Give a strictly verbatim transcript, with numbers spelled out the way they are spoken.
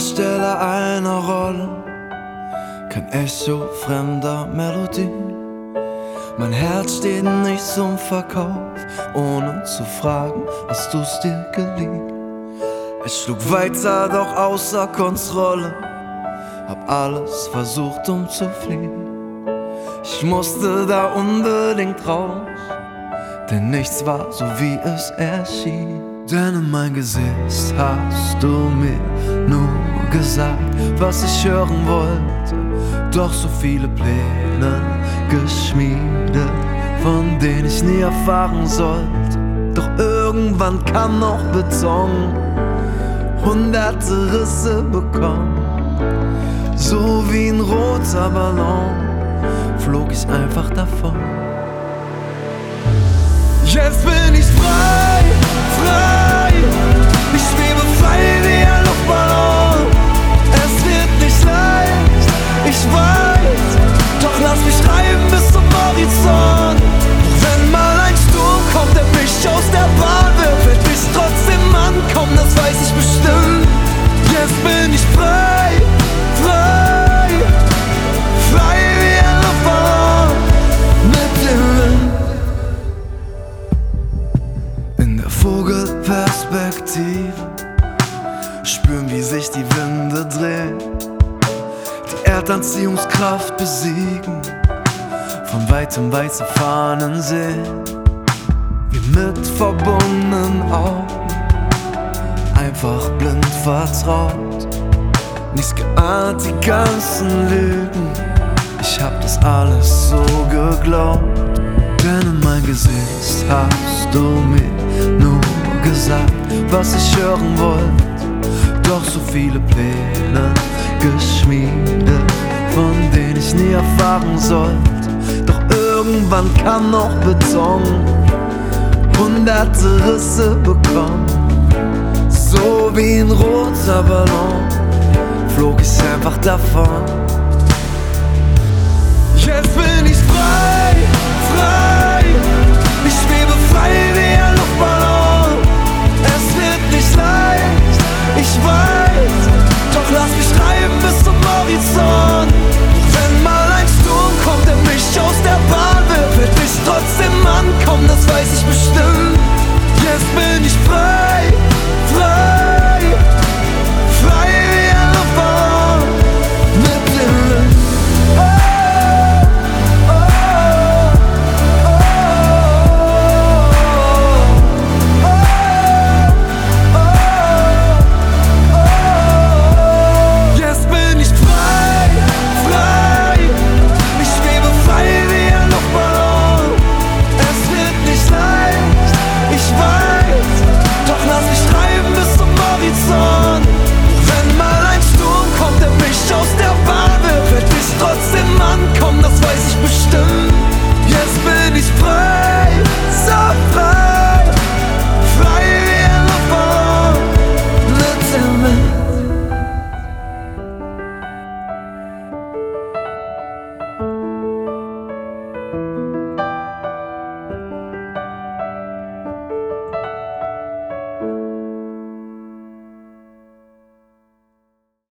Darsteller einer Rolle, kein Echo fremder Melodie. Mein Herz steht nicht zum Verkauf, ohne zu fragen, hast du's dir geliehen? Es schlug weiter, doch außer Kontrolle, hab alles versucht, um zu fliehen. Ich musste da unbedingt raus, denn nichts war so, wie es erschien. Denn in mein Gesicht hast du mir nur gesagt, was ich hören wollte. Doch so viele Pläne geschmiedet, von denen ich nie erfahren sollte. Doch irgendwann kam noch Beton, hunderte Risse bekommen. So wie ein roter Ballon flog ich einfach davon. Jetzt bin ich frei, frei. Ich schwebe frei wie ein Luftballon. Es wird nicht leicht, ich weiß, doch lass mich treiben bis zum Horizont. Wenn mal ein Sturm kommt, der mich aus der Bahn wirft, werd ich trotzdem ankommen, das weiß ich bestimmt. Jetzt bin ich frei, frei, frei wie ein Luftballon mit dem Wind. In der Vogelperspektive spüren, wie sich die Winde drehen, die Erdanziehungskraft besiegen, von weitem weiße Fahnen sehen. Wie mit verbundenen Augen, einfach blind vertraut, nichts geahnt, die ganzen Lügen. Ich hab das alles so geglaubt, denn in mein Gesicht hast du mir nur gesagt, was ich hören wollte. Doch so viele Pläne geschmiedet, von denen ich nie erfahren sollte. Doch irgendwann kam noch Beton, hunderte Risse bekommen. So wie ein roter Ballon flog ich einfach davon. Jetzt bin ich frei, frei.